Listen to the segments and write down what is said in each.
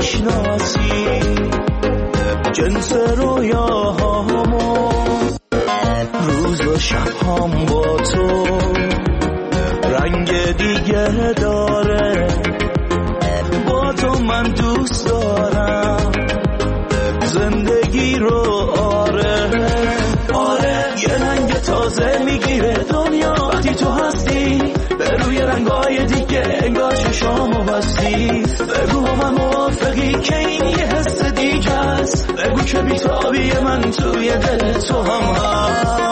میشناسی جنس رویاهامو، روز و شبهام با تو رنگ دیگه داره. با تو من دوست دارم زندگی رو، آره یه رنگ تازه میگیره دنیا وقتی تو هستی، به روی رنگای دیگه انگار چشامو بستی. بگو من موافقی که این یه حس دیگه است، بگو که بیتابی من توی دل تو هم هست.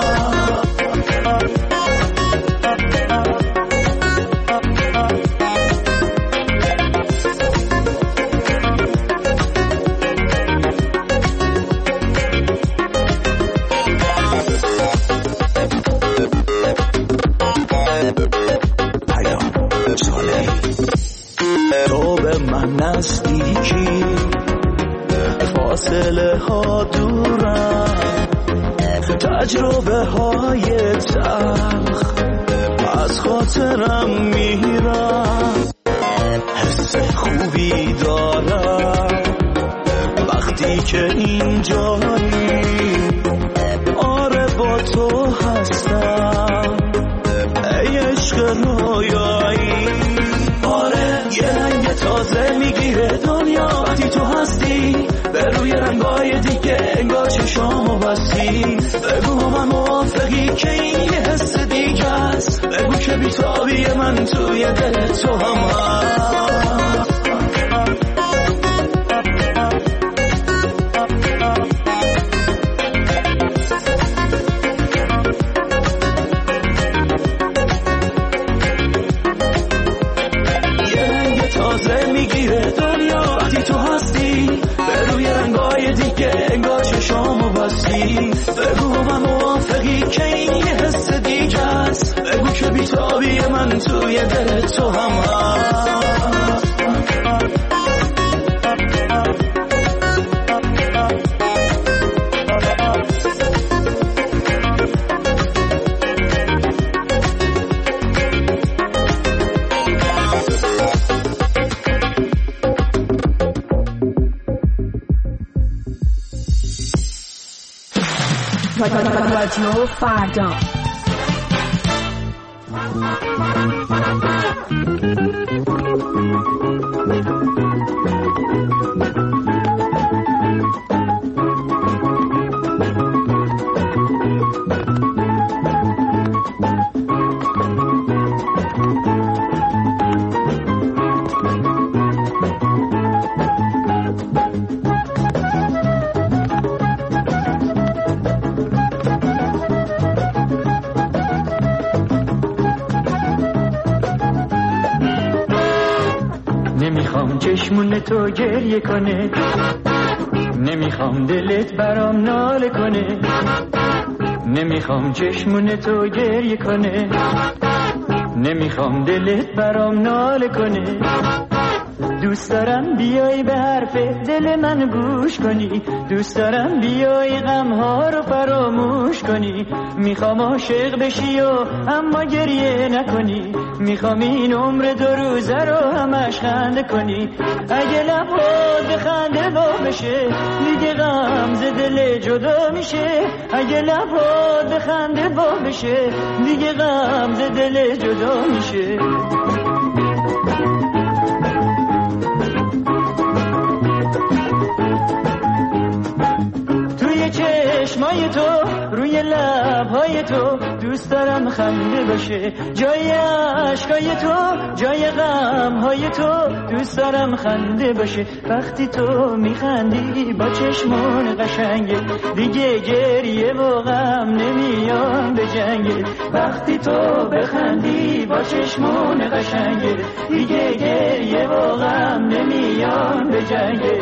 تو به من نزدیکی، فاصله ها دورم، تجربه های تلخ از خاطرم میرم. حس خوبی دارم وقتی که اینجایی، آره با تو هستم ای عشق رویایی. یه رنگ تازه میگیره دنیا وقتی تو هستی، به روی رنگای دیگه انگار چشامو بستی. بگو من موافقی که این یه حس دیگه است، بگو که بیتابی من توی دل تو هم هست. میگیره دنیا وقتی تو هستی، به روی رنگای دیگه انگار چشامو بستی. بگو من موافقی که این یه حس دیگه است، بگو که بیتابی من توی دل تو هم هست. رادیو فردا. چشمون تو گریه کنه، نمیخوام دلت برام ناله کنه. نمیخوام چشمون تو گریه کنه، نمیخوام دلت برام ناله کنه. دوست دارم بیای به حرف دل من گوش کنی، دوست دارم بیای غمها رو فراموش کنی. میخوام عاشق بشی و اما گریه نکنی، میخوام این عمر 2 روزه رو همش خنده کنی. اگه لبات به خنده وا بشه دیگه غم ز دل جدا میشه. اگه لبات به خنده وا بشه دیگه غم ز دل جدا میشه. چشمای تو روی لبهای تو دوست دارم خنده باشه، جای عشقای تو جای غمهای تو دوست دارم خنده باشه. وقتی تو میخندی با چشمون قشنگه دیگه گریه و غم نمیان به جنگه. وقتی تو بخندی با چشمون قشنگه دیگه گریه و غم نمیان به جنگه.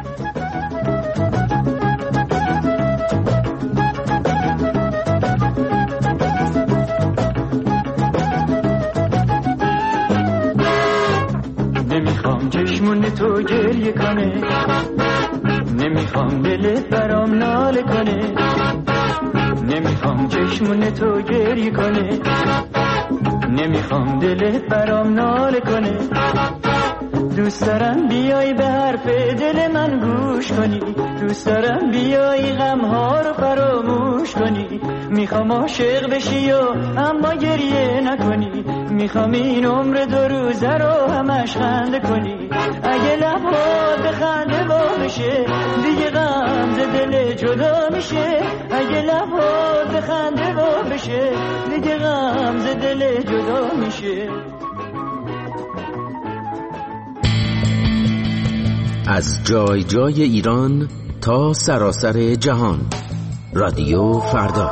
نمیخوام چشمون تو گریه کنه، نمیخوام دلت برام ناله کنه. نمیخوام چشمون تو گریه کنه، نمیخوام دلت برام ناله کنه. دوست دارم بیای به حرف دل من گوش کنی، دوست دارم بیای غمها رو فراموش کنی. میخوام عاشق بشی و اما گریه نکنی، میخوام این عمر 2 روزه رو همش خنده کنی. اگه لبات خنده وا بشه دیگه غم ز دل جدا میشه، اگه لبات خنده وا بشه دیگه غم ز دل جدا میشه. از جای جای ایران تا سراسر جهان، رادیو فردا.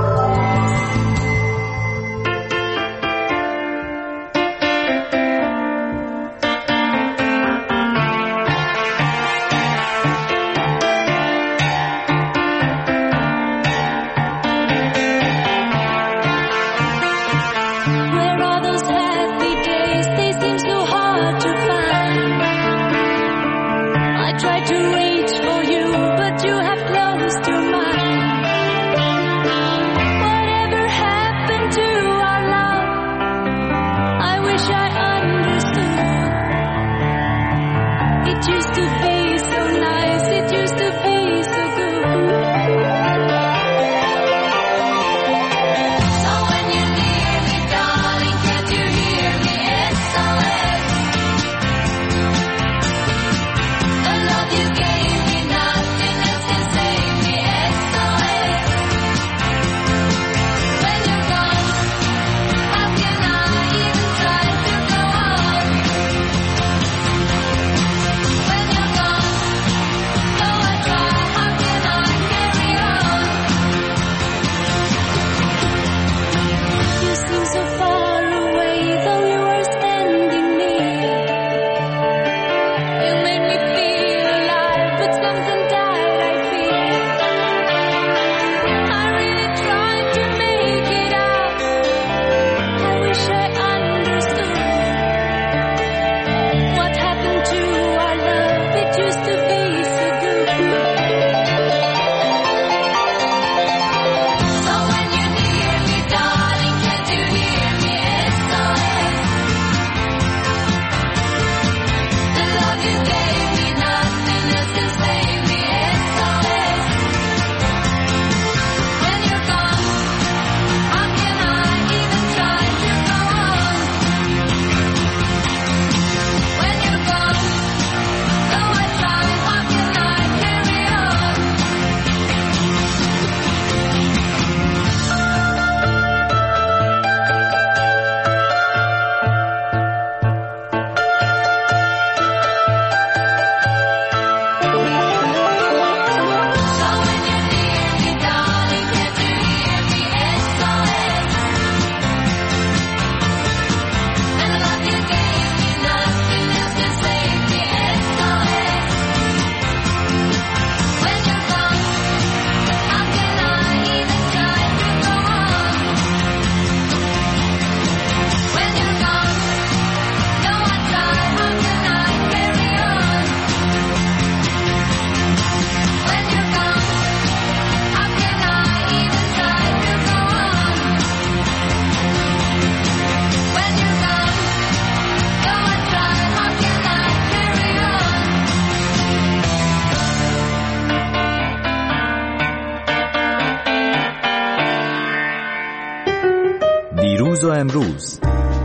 دیروز و امروز،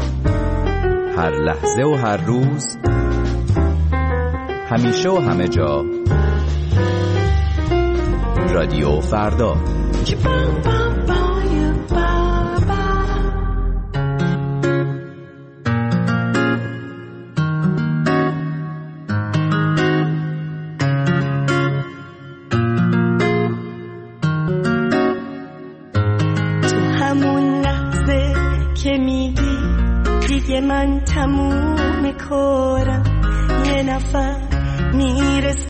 هر لحظه و هر روز، همیشه و همه جا، رادیو فردا. من تموم کارم، یه نفر میرسه